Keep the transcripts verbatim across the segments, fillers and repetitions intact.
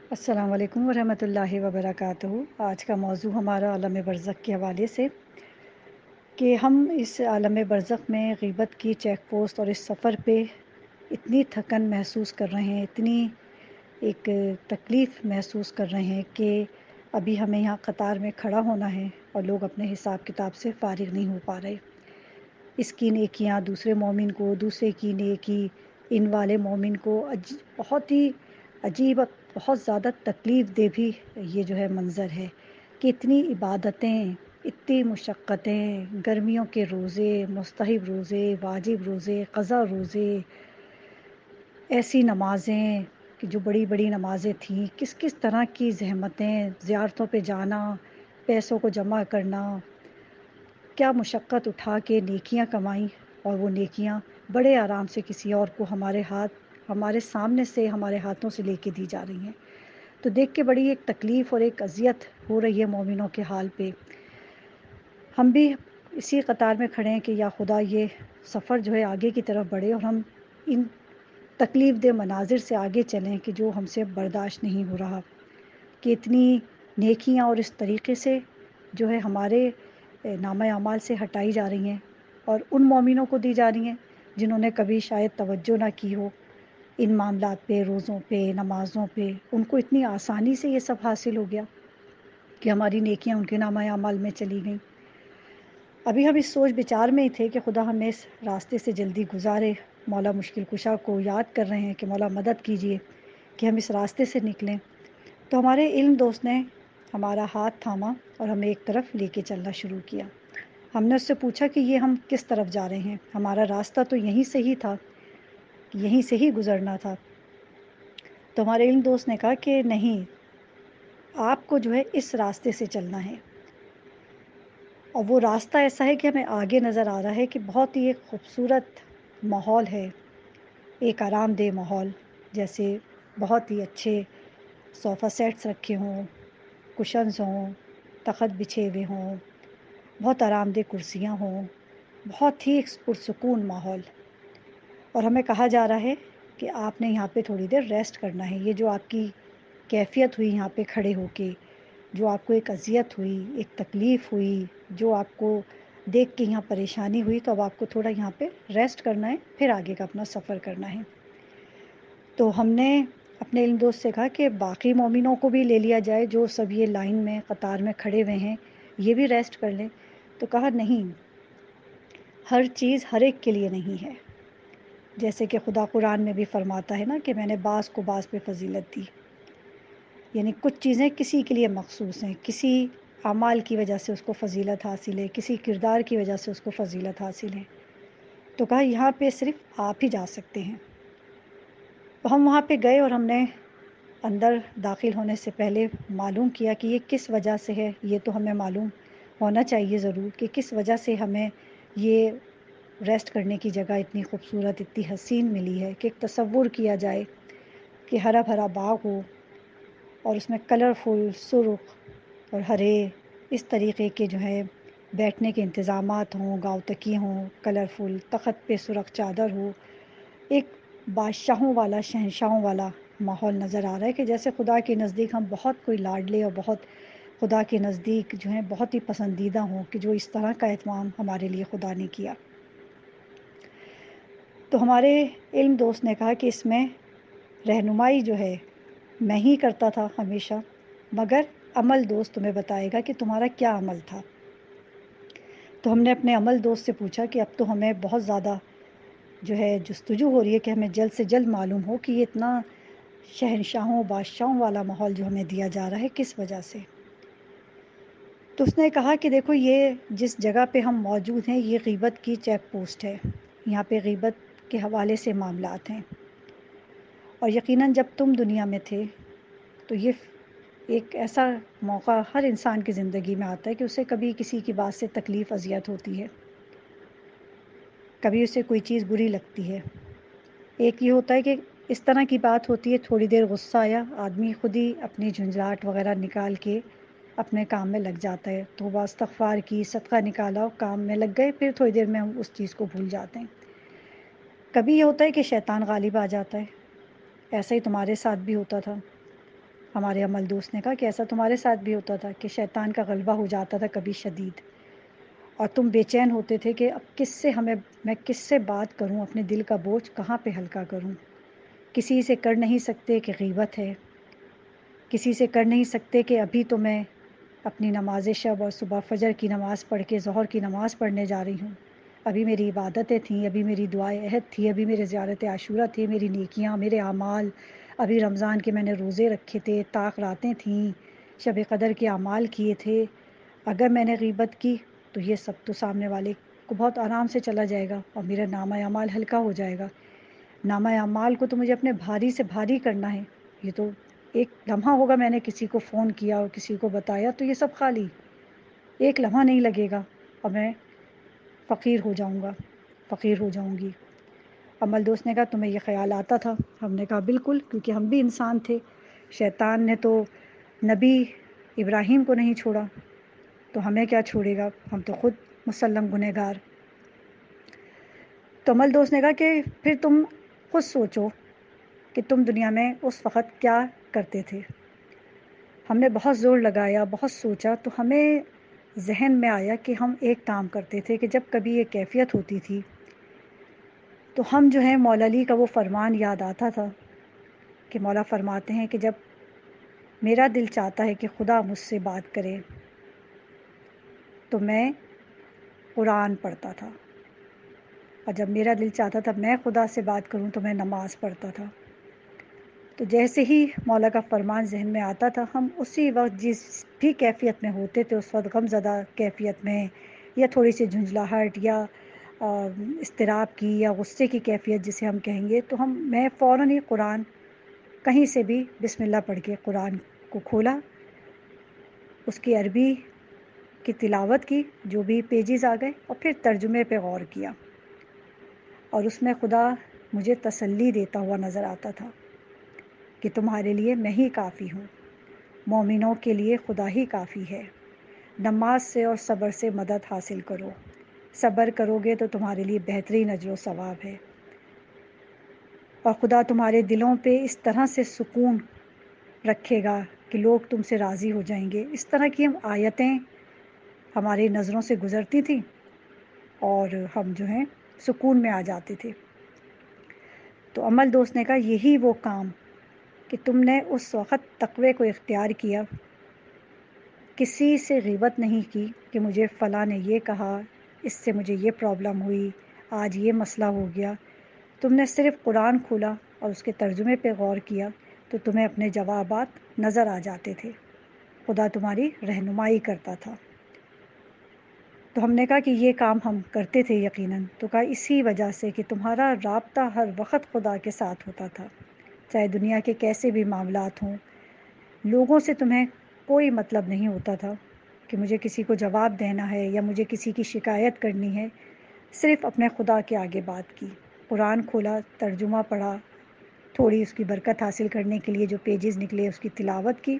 السلام علیکم ورحمۃ اللہ وبرکاتہ۔ آج کا موضوع ہمارا عالم برزخ کے حوالے سے کہ ہم اس عالم برزخ میں غیبت کی چیک پوسٹ اور اس سفر پہ اتنی تھکن محسوس کر رہے ہیں، اتنی ایک تکلیف محسوس کر رہے ہیں کہ ابھی ہمیں یہاں قطار میں کھڑا ہونا ہے اور لوگ اپنے حساب کتاب سے فارغ نہیں ہو پا رہے۔ اس کی نیکیاں دوسرے مومن کو، دوسرے کی نیکی ان والے مومن کو بہت ہی عجیب، بہت زیادہ تکلیف دہ بھی یہ جو ہے منظر ہے کہ اتنی عبادتیں، اتنی مشقتیں، گرمیوں کے روزے، مستحب روزے، واجب روزے، قضا روزے، ایسی نمازیں کہ جو بڑی بڑی نمازیں تھیں، کس کس طرح کی زحمتیں، زیارتوں پہ جانا، پیسوں کو جمع کرنا، کیا مشقت اٹھا کے نیکیاں کمائیں، اور وہ نیکیاں بڑے آرام سے کسی اور کو ہمارے ہاتھ ہمارے سامنے سے، ہمارے ہاتھوں سے لے کے دی جا رہی ہیں۔ تو دیکھ کے بڑی ایک تکلیف اور ایک اذیت ہو رہی ہے مومنوں کے حال پہ۔ ہم بھی اسی قطار میں کھڑے ہیں کہ یا خدا یہ سفر جو ہے آگے کی طرف بڑھے اور ہم ان تکلیف دہ مناظر سے آگے چلیں کہ جو ہم سے برداشت نہیں ہو رہا، کہ اتنی نیکیاں اور اس طریقے سے جو ہے ہمارے نامہ اعمال سے ہٹائی جا رہی ہیں اور ان مومنوں کو دی جا رہی ہیں جنہوں نے کبھی شاید توجہ نہ کی ہو ان معاملات پہ، روزوں پہ، نمازوں پہ۔ ان کو اتنی آسانی سے یہ سب حاصل ہو گیا کہ ہماری نیکیاں ان کے نامہ اعمال میں چلی گئیں۔ ابھی ہم اس سوچ بچار میں ہی تھے کہ خدا ہمیں اس راستے سے جلدی گزارے۔ مولا مشکل کشا کو یاد کر رہے ہیں کہ مولا مدد کیجیے کہ ہم اس راستے سے نکلیں۔ تو ہمارے علم دوست نے ہمارا ہاتھ تھاما اور ہمیں ایک طرف لے کے چلنا شروع کیا۔ ہم نے اس سے پوچھا کہ یہ ہم کس طرف جا رہے ہیں، ہمارا راستہ تو یہیں سے ہی تھا، یہیں سے ہی گزرنا تھا۔ تو ہمارے علم دوست نے کہا کہ نہیں، آپ کو جو ہے اس راستے سے چلنا ہے، اور وہ راستہ ایسا ہے کہ ہمیں آگے نظر آ رہا ہے کہ بہت ہی ایک خوبصورت ماحول ہے، ایک آرام دہ ماحول، جیسے بہت ہی اچھے صوفہ سیٹس رکھے ہوں، کشنز ہوں، تخت بچھے ہوئے ہوں، بہت آرام دہ کرسیاں ہوں، بہت ہی پرسکون ماحول۔ اور ہمیں کہا جا رہا ہے کہ آپ نے یہاں پہ تھوڑی دیر ریسٹ کرنا ہے۔ یہ جو آپ کی کیفیت ہوئی یہاں پہ کھڑے ہو کے، جو آپ کو ایک اذیت ہوئی، ایک تکلیف ہوئی، جو آپ کو دیکھ کے یہاں پریشانی ہوئی، تو اب آپ کو تھوڑا یہاں پہ ریسٹ کرنا ہے، پھر آگے کا اپنا سفر کرنا ہے۔ تو ہم نے اپنے علم دوست سے کہا کہ باقی مومنوں کو بھی لے لیا جائے جو سب یہ لائن میں قطار میں کھڑے ہوئے ہیں، یہ بھی ریسٹ کر لیں۔ تو کہا نہیں، ہر چیز ہر ایک کے لیے نہیں ہے۔ جیسے کہ خدا قرآن میں بھی فرماتا ہے نا کہ میں نے بعض کو بعض پہ فضیلت دی، یعنی کچھ چیزیں کسی کے لیے مخصوص ہیں، کسی اعمال کی وجہ سے اس کو فضیلت حاصل ہے، کسی کردار کی وجہ سے اس کو فضیلت حاصل ہے۔ تو کہا یہاں پہ صرف آپ ہی جا سکتے ہیں۔ تو ہم وہاں پہ گئے اور ہم نے اندر داخل ہونے سے پہلے معلوم کیا کہ یہ کس وجہ سے ہے۔ یہ تو ہمیں معلوم ہونا چاہیے ضرور کہ کس وجہ سے ہمیں یہ ریسٹ کرنے کی جگہ اتنی خوبصورت، اتنی حسین ملی ہے، کہ ایک تصور کیا جائے کہ ہرا بھرا باغ ہو اور اس میں کلرفل سرخ اور ہرے اس طریقے کے جو ہے بیٹھنے کے انتظامات ہوں، گاؤ تکیے ہوں، کلرفل تخت پہ سرخ چادر ہو، ایک بادشاہوں والا، شہنشاہوں والا ماحول نظر آ رہا ہے کہ جیسے خدا کے نزدیک ہم بہت کوئی لاڈلے اور بہت خدا کے نزدیک جو ہیں بہت ہی پسندیدہ ہوں، کہ جو اس طرح کا اہتمام ہمارے لیے خدا نے کیا۔ تو ہمارے علم دوست نے کہا کہ اس میں رہنمائی جو ہے میں ہی کرتا تھا ہمیشہ، مگر عمل دوست تمہیں بتائے گا کہ تمہارا کیا عمل تھا۔ تو ہم نے اپنے عمل دوست سے پوچھا کہ اب تو ہمیں بہت زیادہ جو ہے جستجو ہو رہی ہے کہ ہمیں جلد سے جلد معلوم ہو کہ یہ اتنا شہنشاہوں بادشاہوں والا ماحول جو ہمیں دیا جا رہا ہے کس وجہ سے۔ تو اس نے کہا کہ دیکھو، یہ جس جگہ پہ ہم موجود ہیں یہ غیبت کی چیک پوسٹ ہے، یہاں پہ غیبت کے حوالے سے معاملات ہیں، اور یقیناً جب تم دنیا میں تھے تو یہ ایک ایسا موقع ہر انسان کی زندگی میں آتا ہے کہ اسے کبھی کسی کی بات سے تکلیف اذیت ہوتی ہے، کبھی اسے کوئی چیز بری لگتی ہے۔ ایک یہ ہوتا ہے کہ اس طرح کی بات ہوتی ہے، تھوڑی دیر غصہ آیا، آدمی خود ہی اپنی جھنجھلاہٹ وغیرہ نکال کے اپنے کام میں لگ جاتا ہے، توبہ استغفار کی، صدقہ نکالا اور کام میں لگ گئے، پھر تھوڑی دیر میں ہم اس چیز کو بھول جاتے ہیں۔ کبھی یہ ہوتا ہے کہ شیطان غالب آ جاتا ہے، ایسا ہی تمہارے ساتھ بھی ہوتا تھا۔ ہمارے عمل دوست نے کہا کہ ایسا تمہارے ساتھ بھی ہوتا تھا کہ شیطان کا غلبہ ہو جاتا تھا کبھی شدید، اور تم بے چین ہوتے تھے کہ اب کس سے ہمیں میں کس سے بات کروں، اپنے دل کا بوجھ کہاں پہ ہلکا کروں. کسی سے کر نہیں سکتے کہ غیبت ہے، کسی سے کر نہیں سکتے کہ ابھی تو میں اپنی نماز شب اور صبح فجر کی نماز پڑھ کے ظہر کی نماز پڑھنے جا رہی ہوں، ابھی میری عبادتیں تھیں، ابھی میری دعائے عہد تھی، ابھی میرے زیارت عاشورہ تھے، میری نیکیاں، میرے اعمال، ابھی رمضان کے میں نے روزے رکھے تھے، طاق راتیں تھیں، شب قدر کے اعمال کیے تھے. اگر میں نے غیبت کی تو یہ سب تو سامنے والے کو بہت آرام سے چلا جائے گا اور میرا نامہ اعمال ہلکا ہو جائے گا. نامہ اعمال کو تو مجھے اپنے بھاری سے بھاری کرنا ہے. یہ تو ایک لمحہ ہوگا میں نے کسی کو فون کیا اور کسی کو بتایا تو یہ سب خالی، ایک لمحہ نہیں لگے گا اور میں فقیر ہو جاؤں گا، فقیر ہو جاؤں گی. عمل دوست نے کہا تمہیں یہ خیال آتا تھا؟ ہم نے کہا بالکل، کیونکہ ہم بھی انسان تھے. شیطان نے تو نبی ابراہیم کو نہیں چھوڑا تو ہمیں کیا چھوڑے گا، ہم تو خود مسلم گنہگار. تو عمل دوست نے کہا کہ پھر تم خود سوچو کہ تم دنیا میں اس وقت کیا کرتے تھے. ہم نے بہت زور لگایا، بہت سوچا، تو ہمیں ذہن میں آیا کہ ہم ایک کام کرتے تھے کہ جب کبھی یہ کیفیت ہوتی تھی تو ہم جو ہے مولا علی کا وہ فرمان یاد آتا تھا کہ مولا فرماتے ہیں کہ جب میرا دل چاہتا ہے کہ خدا مجھ سے بات کرے تو میں قرآن پڑھتا تھا، اور جب میرا دل چاہتا تھا میں خدا سے بات کروں تو میں نماز پڑھتا تھا. تو جیسے ہی مولا کا فرمان ذہن میں آتا تھا ہم اسی وقت جس بھی کیفیت میں ہوتے تھے، اس وقت غم زدہ کیفیت میں یا تھوڑی سی جھنجھلاہٹ یا اضطراب کی یا غصے کی کیفیت جسے ہم کہیں گے، تو ہم میں فوراً ہی قرآن کہیں سے بھی بسم اللہ پڑھ کے قرآن کو کھولا، اس کی عربی کی تلاوت کی، جو بھی پیجز آ گئے، اور پھر ترجمے پہ غور کیا. اور اس میں خدا مجھے تسلی دیتا ہوا نظر آتا تھا کہ تمہارے لیے میں ہی کافی ہوں، مومنوں کے لیے خدا ہی کافی ہے. نماز سے اور صبر سے مدد حاصل کرو، صبر کرو گے تو تمہارے لیے بہترین اجر و ثواب ہے، اور خدا تمہارے دلوں پہ اس طرح سے سکون رکھے گا کہ لوگ تم سے راضی ہو جائیں گے. اس طرح کی ہم آیتیں ہماری نظروں سے گزرتی تھیں اور ہم جو ہیں سکون میں آ جاتے تھے. تو عمل دوست نے کہا یہی وہ کام کہ تم نے اس وقت تقوی کو اختیار کیا، کسی سے غیبت نہیں کی کہ مجھے فلاں نے یہ کہا، اس سے مجھے یہ پرابلم ہوئی، آج یہ مسئلہ ہو گیا. تم نے صرف قرآن کھولا اور اس کے ترجمے پہ غور کیا تو تمہیں اپنے جوابات نظر آ جاتے تھے، خدا تمہاری رہنمائی کرتا تھا. تو ہم نے کہا کہ یہ کام ہم کرتے تھے یقیناً. تو کہا اسی وجہ سے کہ تمہارا رابطہ ہر وقت خدا کے ساتھ ہوتا تھا، چاہے دنیا کے کیسے بھی معاملات ہوں. لوگوں سے تمہیں کوئی مطلب نہیں ہوتا تھا کہ مجھے کسی کو جواب دینا ہے یا مجھے کسی کی شکایت کرنی ہے، صرف اپنے خدا کے آگے بات کی، قرآن کھولا، ترجمہ پڑھا، تھوڑی اس کی برکت حاصل کرنے کے لیے جو پیجز نکلے اس کی تلاوت کی،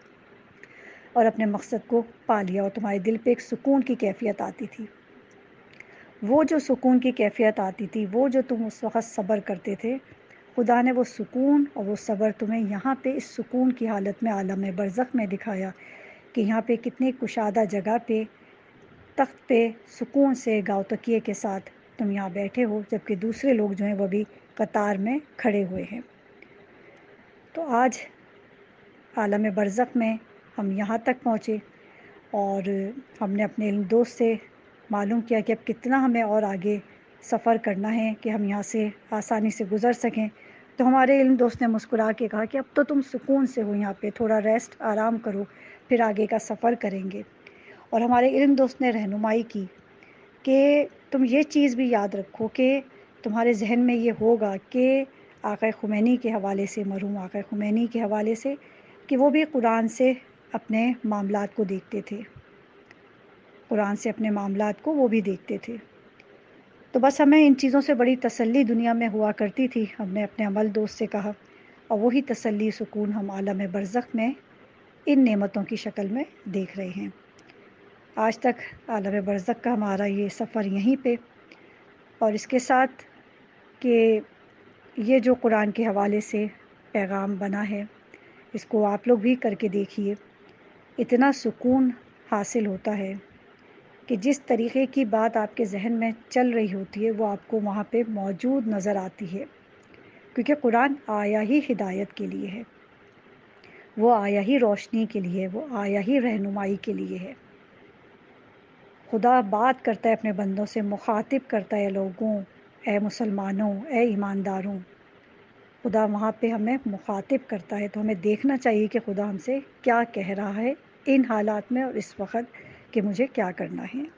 اور اپنے مقصد کو پا لیا، اور تمہارے دل پہ ایک سکون کی کیفیت آتی تھی. وہ جو سکون کی کیفیت آتی تھی، وہ جو تم اس وقت صبر کرتے تھے، خدا نے وہ سکون اور وہ صبر تمہیں یہاں پہ اس سکون کی حالت میں عالم برزخ میں دکھایا کہ یہاں پہ کتنی کشادہ جگہ پہ تخت پہ سکون سے گاؤ تکیے کے ساتھ تم یہاں بیٹھے ہو، جبکہ دوسرے لوگ جو ہیں وہ بھی قطار میں کھڑے ہوئے ہیں. تو آج عالم برزخ میں ہم یہاں تک پہنچے اور ہم نے اپنے علم دوست سے معلوم کیا کہ اب کتنا ہمیں اور آگے سفر کرنا ہے کہ ہم یہاں سے آسانی سے گزر سکیں. تو ہمارے علم دوست نے مسکرا کے کہا کہ اب تو تم سکون سے ہو، یہاں پہ تھوڑا ریسٹ آرام کرو، پھر آگے کا سفر کریں گے. اور ہمارے علم دوست نے رہنمائی کی کہ تم یہ چیز بھی یاد رکھو کہ تمہارے ذہن میں یہ ہوگا کہ آقا خمینی کے حوالے سے، مرحوم آقا خمینی کے حوالے سے، کہ وہ بھی قرآن سے اپنے معاملات کو دیکھتے تھے، قرآن سے اپنے معاملات کو وہ بھی دیکھتے تھے. تو بس ہمیں ان چیزوں سے بڑی تسلی دنیا میں ہوا کرتی تھی. ہم نے اپنے عمل دوست سے کہا، اور وہی تسلی سکون ہم عالم برزخ میں ان نعمتوں کی شکل میں دیکھ رہے ہیں. آج تک عالم برزخ کا ہمارا یہ سفر یہیں پہ، اور اس کے ساتھ کہ یہ جو قرآن کے حوالے سے پیغام بنا ہے، اس کو آپ لوگ بھی کر کے دیکھیے. اتنا سکون حاصل ہوتا ہے کہ جس طریقے کی بات آپ کے ذہن میں چل رہی ہوتی ہے وہ آپ کو وہاں پہ موجود نظر آتی ہے، کیونکہ قرآن آیا ہی ہدایت کے لیے ہے، وہ آیا ہی روشنی کے لیے، وہ آیا ہی رہنمائی کے لیے ہے. خدا بات کرتا ہے اپنے بندوں سے، مخاطب کرتا ہے لوگوں، اے مسلمانوں، اے ایمانداروں. خدا وہاں پہ ہمیں مخاطب کرتا ہے، تو ہمیں دیکھنا چاہیے کہ خدا ہم سے کیا کہہ رہا ہے ان حالات میں اور اس وقت، کہ مجھے کیا کرنا ہے.